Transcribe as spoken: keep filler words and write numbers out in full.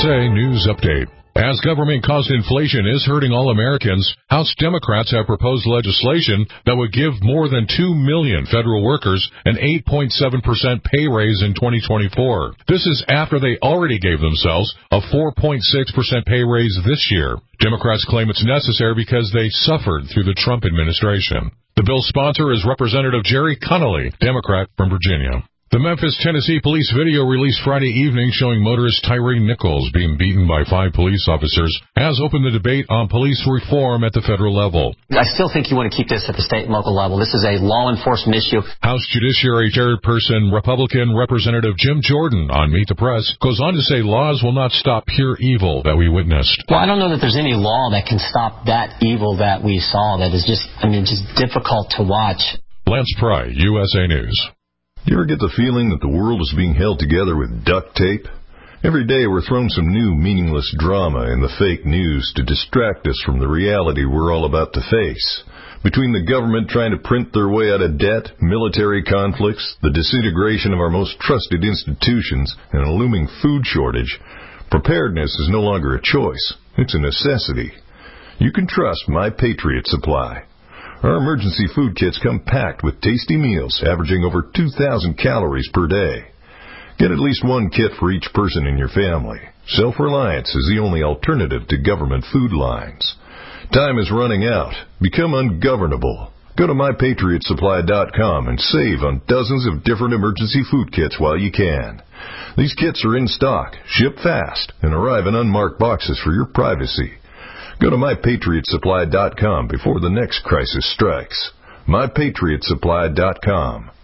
A News Update. As government-caused inflation is hurting all Americans, House Democrats have proposed legislation that would give more than two million federal workers an eight point seven percent pay raise in twenty twenty-four. This is after they already gave themselves a four point six percent pay raise this year. Democrats claim it's necessary because they suffered through the Trump administration. The bill's sponsor is Representative Jerry Connolly, Democrat from Virginia. The Memphis, Tennessee police video released Friday evening showing motorist Tyree Nichols being beaten by five police officers has opened the debate on police reform at the federal level. I still think you want to keep this at the state and local level. This is a law enforcement issue. House Judiciary Chairperson Republican Representative Jim Jordan on Meet the Press goes on to say laws will not stop pure evil that we witnessed. Well, I don't know that there's any law that can stop that evil that we saw. That is just, I mean, just difficult to watch. Lance Pry, U S A News. You ever get the feeling that the world is being held together with duct tape? Every day we're thrown some new meaningless drama in the fake news to distract us from the reality we're all about to face. Between the government trying to print their way out of debt, military conflicts, the disintegration of our most trusted institutions, and a looming food shortage, preparedness is no longer a choice. It's a necessity. You can trust My Patriot Supply. Our emergency food kits come packed with tasty meals averaging over two thousand calories per day. Get at least one kit for each person in your family. Self-reliance is the only alternative to government food lines. Time is running out. Become ungovernable. Go to my patriot supply dot com and save on dozens of different emergency food kits while you can. These kits are in stock, ship fast, and arrive in unmarked boxes for your privacy. Go to my patriot supply dot com before the next crisis strikes. my patriot supply dot com.